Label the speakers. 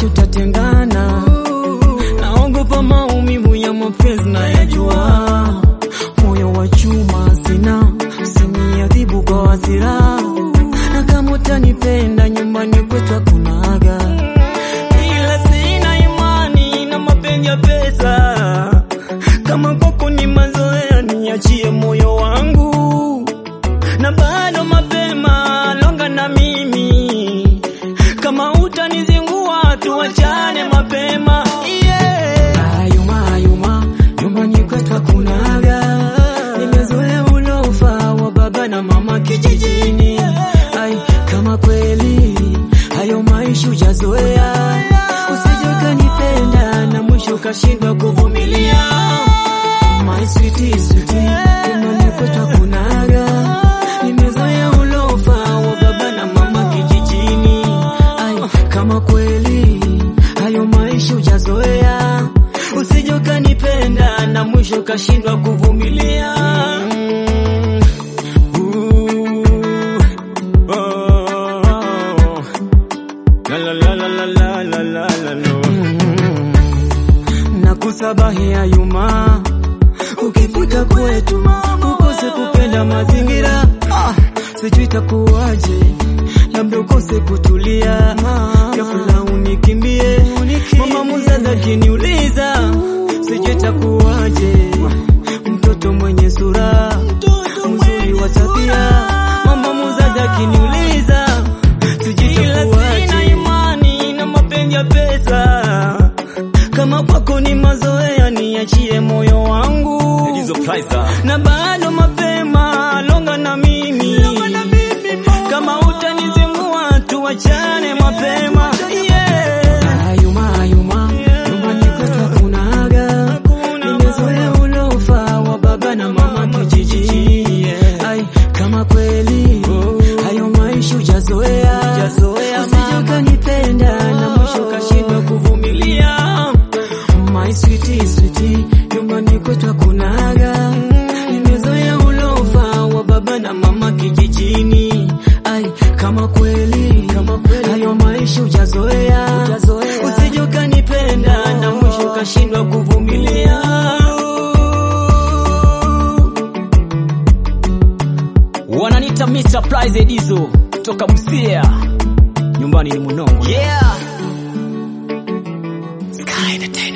Speaker 1: kesho tatengana. Naogopa maumivu ya mapenzi na yajua. Moyo wa chuma sina, usiniadhibu kwa hasira. Na kama utanipenda nyumbani kwetu hakunaga. Ila sina imani na mapenzi ya pesa. Kama kwako ni mazoea niachie moyo wangu. Na bado mapema longa na mimi. Kama utanizingua tuachane mapema. Ayuma, nyumbani kwetu hakunaga. Nimezoea ulofa wa baba na mama kijijini. Ai, kama kweli hayo maisha hujazoea. Usije ukanipenda na mwisho ukashindwa kuvumilia. My sweetie, nyumbani kwetu hakunaga. Nimezoea ulofa wa baba na mama kijijini. Ai, kama kweli hayo maisha hujazoea. Usije ukanipenda na mwisho ukashindwa kuvumilia. Nakusabahi Ayuma, ukifika kwetu ukose kupenda mazingira. Sijui itakuwaje, labda ukose kutulia. Ghafla unikimbie, mama mzazi akiniuliza. Sijui itakuwaje, mtoto mwenye sura mzuri wa tabia. Mama mzazi akiniuliza. Sijui itakuwaje, sina imani na mapenzi ya pesa. Kama kwako ni mazoea niachie moyo wangu. Na bado mapema longa na mimi. Kama utanizingua tuachane mapema. Ayuma, nyumbani kwetu hakunaga. Nimezoea ulofa wa baba na mama kijijini. Ai, kama kweli hayo maisha hujazoea. Usije ukanipenda na mwisho ukashindwa kuvumilia. My sweetie, nyumbani kwetu hakunaga. Nimezoea ulofa wa baba na mama kijijini. Ai, kama kweli hayo maisha hujazoea. Usije ukanipenda na mwisho ukashindwa kuvumilia.
Speaker 2: Wananiita Mr. Prize Edizo toka Busia. Nyumbani ni Munongo.
Speaker 1: Sky Entertainment.